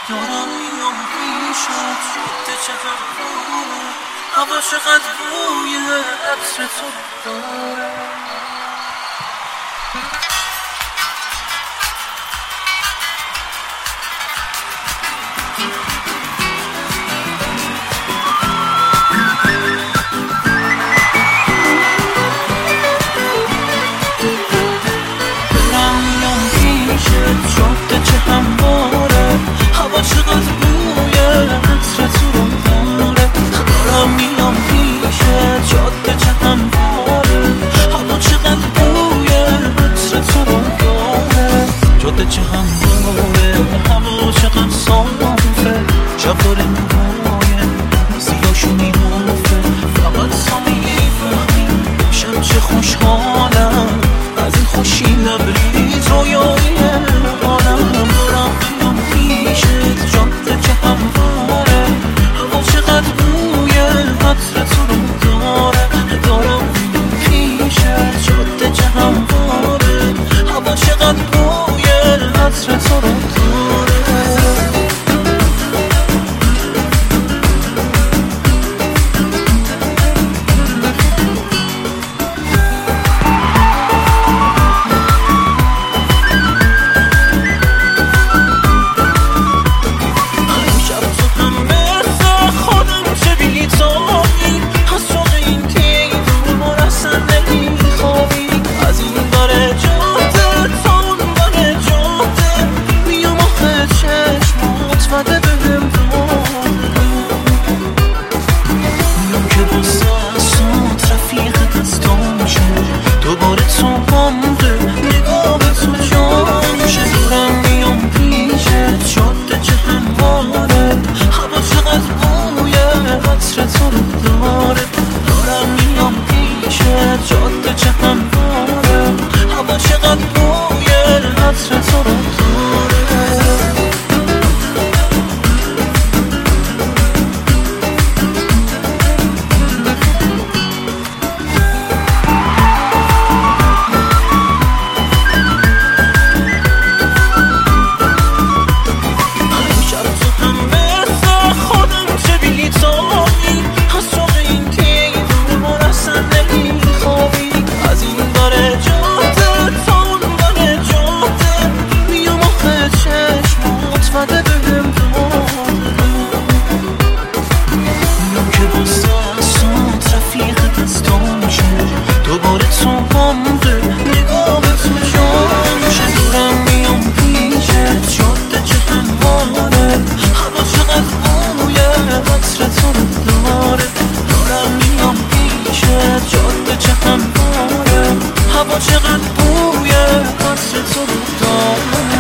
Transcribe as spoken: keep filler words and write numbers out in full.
دارم میام پیشت شده چه همواره، هوا چقدر بوی عطر تو داره. شده چه همواره، هوا چقدر بوی عطر تو رو داره. دارم میام پیشت جاده چه همواره، هوا چقدر بوی عطر تو رو داره. جاده چه همواره، هوا چقدر صافه، شب داره نمایه سیاشو میموفه. فقط تا میفهمی شب چه خوشحالم از این خوشی لبریز رویایی حالم. دارم میام پیشت جاده چه همواره، هوا چقدر بوی عطر تو رو داره. دارم میام پیشت جاده چه همواره، هوا چقدر بوی عطر تو رو داره. جاده چه همواره، هوا چقدر بوی عطر تو رو داره. هوا چقدر بوی عطر تو رو داره.